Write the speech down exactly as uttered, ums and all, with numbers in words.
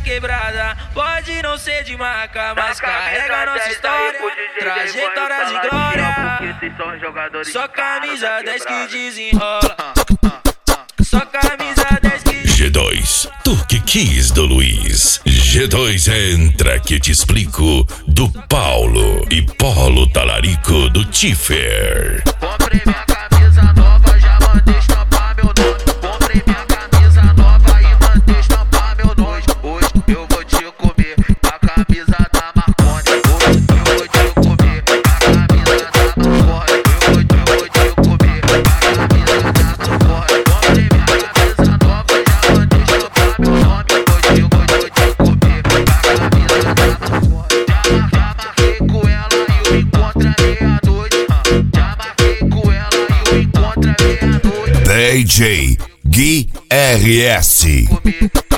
quebrada. Pode não ser de marca, mas carrega nossa história, trajetória de glória. Só camisa dez que desenrola, só camisa dez que G dois, Turque Kiss do Luiz. G dois entra que te explico, do Paulo e Polo Talarico do Tiffer. Comprei minha camisa nova, já mandei estampar meu nome. Comprei minha camisa nova e mandei estampar meu nome. Hoje eu vou te comer a camisa da Marconi. Hoje eu vou te comer a camisa da Marconi. Eu vou, eu vou te comer a camisa da Marconi. Comprei minha camisa nova, já mandei estampar meu nome. Hoje eu vou, eu vou te comer a camisa da Marconi. Já, já marquei com ela e o encontro é meia-noite. Já marquei com ela e o encontro é meia-noite. D J Gui R S. Comer